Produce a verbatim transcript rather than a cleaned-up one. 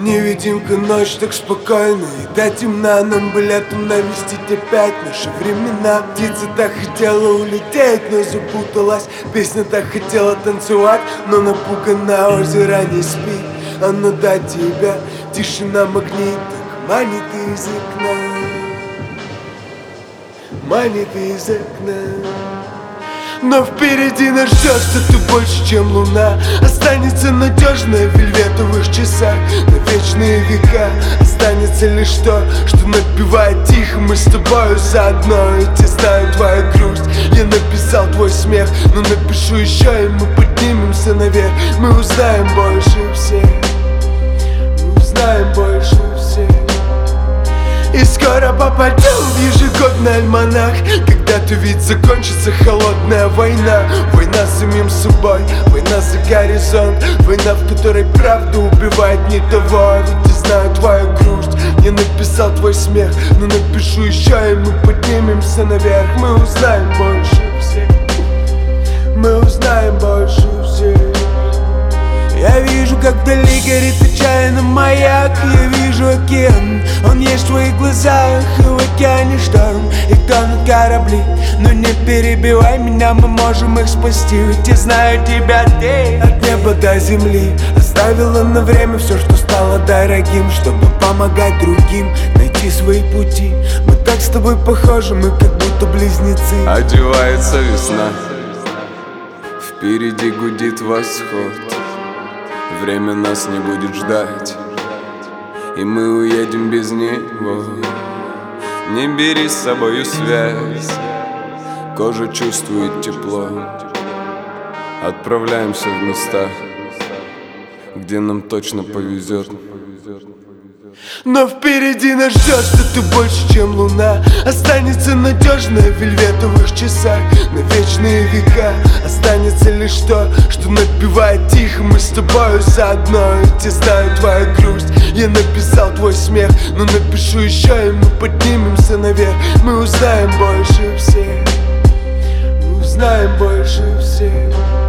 Невидимка, ночь так спокойна, и до темна нам бы летом навестить опять наши времена. Птица так хотела улететь, но запуталась. Песня так хотела танцевать, но напугана. Озеро не спит, оно до тебя. Тишина магнит, так манит из окна, манит из окна. Но впереди нас ждет что-то больше, чем луна. Останется надежная в вельветовых часах на вечные века. Останется лишь то, что напевает тихо. Мы с тобою заодно, и те знаю твою грусть. Я написал твой смех, но напишу еще, и мы поднимемся наверх. Мы узнаем больше всех, мы узнаем больше всех. И скоро попадем в ежегодный альманах. Когда-то ведь закончится холодная война. Война с самим собой, война за горизонт. Война, в которой правда убивает не того. Ведь я знаю твою грусть, я написал твой смех, но напишу еще, и мы поднимемся наверх. Мы узнаем больше всех, мы узнаем больше всех. Я вижу, как вдали горит отчаянно маяк. Я вижу океан, он есть в твоих глазах. И в океане шторм, и тонут корабли. Но не перебивай меня, мы можем их спасти. Ведь я знаю тебя, ты от неба до земли оставила на время все, что стало дорогим, чтобы помогать другим найти свои пути. Мы так с тобой похожи, мы как будто близнецы. Одевается весна, впереди гудит восход. Время нас не будет ждать, и мы уедем без него. Не бери с собою связь, кожа чувствует тепло. Отправляемся в места, где нам точно повезет. Но впереди нас ждет что-то больше, чем луна. Останется надежная в вельветовых часах на вечные века. Останется лишь то, что напевает тихо. Мы с тобою заодно, ведь я знаю твою грусть. Я написал твой смех, но напишу еще, и мы поднимемся наверх. Мы узнаем больше всех, мы узнаем больше всех.